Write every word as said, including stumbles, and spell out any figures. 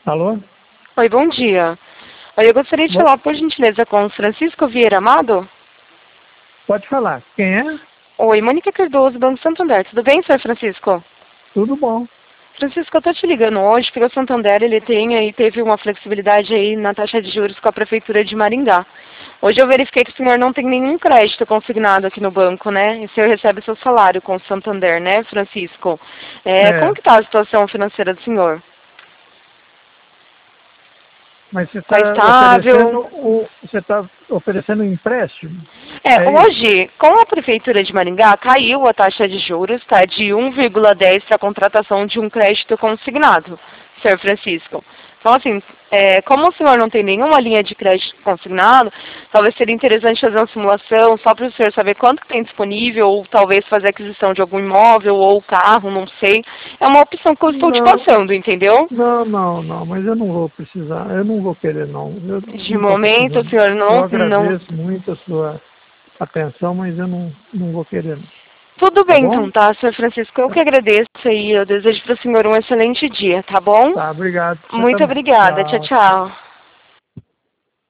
Alô? Oi, bom dia. Oi, eu gostaria de Bom, falar, por gentileza, com o Francisco Vieira Amado. pode falar. Quem é? Oi, Mônica Cardoso, Banco Santander. Tudo bem, senhor Francisco? Tudo bom. Francisco, eu estou te ligando hoje porque o Santander ele tem aí, teve uma flexibilidade aí na taxa de juros com a Prefeitura de Maringá. Hoje eu verifiquei que o senhor não tem nenhum crédito consignado aqui no banco, né? E o senhor recebe seu salário com o Santander, né, Francisco? É, como É, que está a situação financeira do senhor? mas você Está está estável? oferecendo o, você está oferecendo um empréstimo? É, É isso? hoje, com a Prefeitura de Maringá, caiu a taxa de juros, tá, de um vírgula dez para a contratação de um crédito consignado, senhor Francisco. Então, assim, é, como o senhor não tem nenhuma linha de crédito consignado, talvez seria interessante fazer uma simulação só para o senhor saber quanto que tem disponível, ou talvez fazer aquisição de algum imóvel ou carro, não sei. É uma opção que eu estou te Não, passando, entendeu? não, não, não, mas eu não vou precisar, eu não vou querer não, eu De não estou momento, o precisando. senhor Eu não, não. agradeço muito a sua atenção, mas eu não, não vou querer não, Tudo tá bem bom? então, tá, senhor Francisco? Eu que agradeço aí. Eu desejo para o senhor um excelente dia, tá bom? Tá, obrigado, você Muito também. obrigada. Tchau, Tchau, tchau. tchau.